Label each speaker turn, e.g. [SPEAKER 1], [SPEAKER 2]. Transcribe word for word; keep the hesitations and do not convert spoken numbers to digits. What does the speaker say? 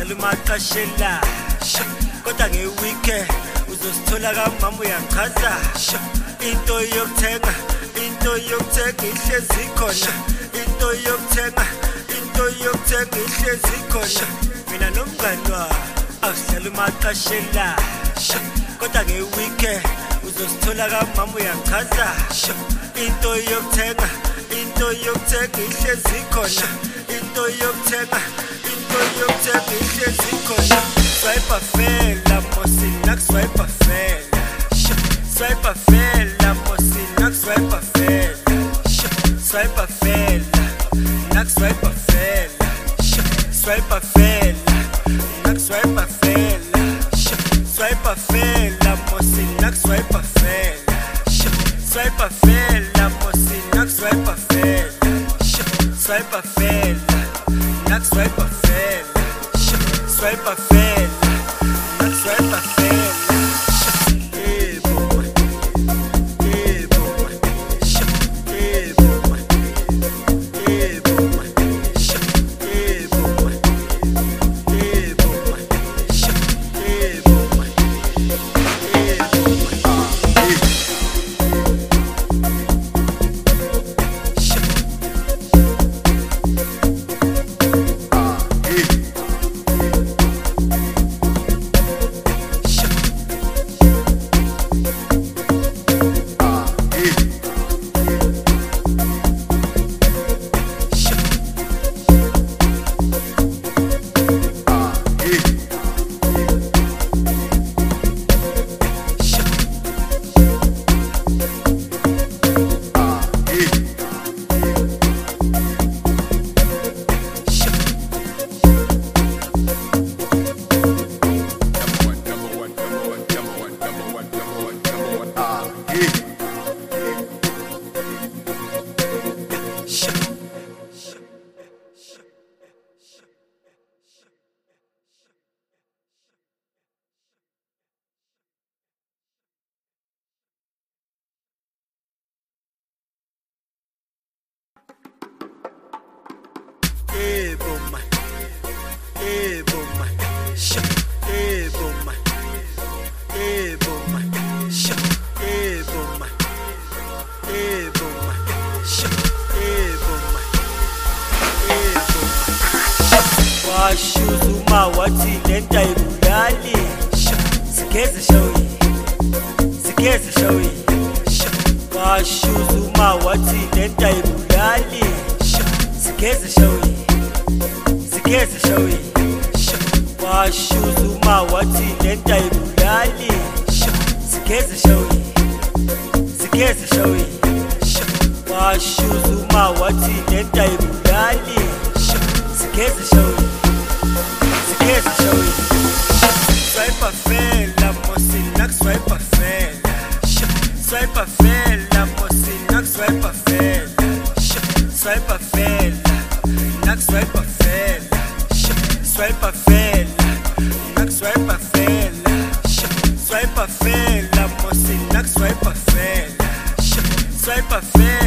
[SPEAKER 1] awuhlali maqashela kodwa ngeweekend uzosithola kamama uyangichaza into yokuthenga into yokuthenga ihlezi khona into yokuthenga into yokuthenga ihlezi khona mina nomngani wami awuhlali maqashela kodwa ngeweekend uzosithola kamama uyangichaza into yokuthenga into yokuthenga ihlezi khona into yokuthenga into yokuthenga ihlezi khona swipe fela mosi nak swipe fela swipe fela mosi nak swipe fela swipe fela nak swipe fela swipe fela nak swipe fela swipe fela mosi nak swipe fela swipe fela mosi nak swipe fela swipe fela nak swipe fela swipe fela nak swipe fela eh boy eh boy eh boy eh boy eh boy eh boy eh boy eh boy Eh bomba, eh bomba, sha, eh bomba, eh bomba, sha, eh bomba, eh bomba, sha, eh bomba, eh bomba. Washuzuma wathi lenta ibulali, sikeze shawi, sikeze shawi. Washuzuma wathi lenta ibulali, sikeze shawi. Sikeze shawi washuzuma wathi lenta ibulali sikeze shawi sikeze shawi washuzuma wathi lenta ibulali sikeze shawi sikeze shawi swipe fela mosi nak swipe fela swipe fela mosi nak swipe fela swipe fela nak swipe fela swipe fela nak swipe fela swipe fela mosi nak swipe fela swipe fela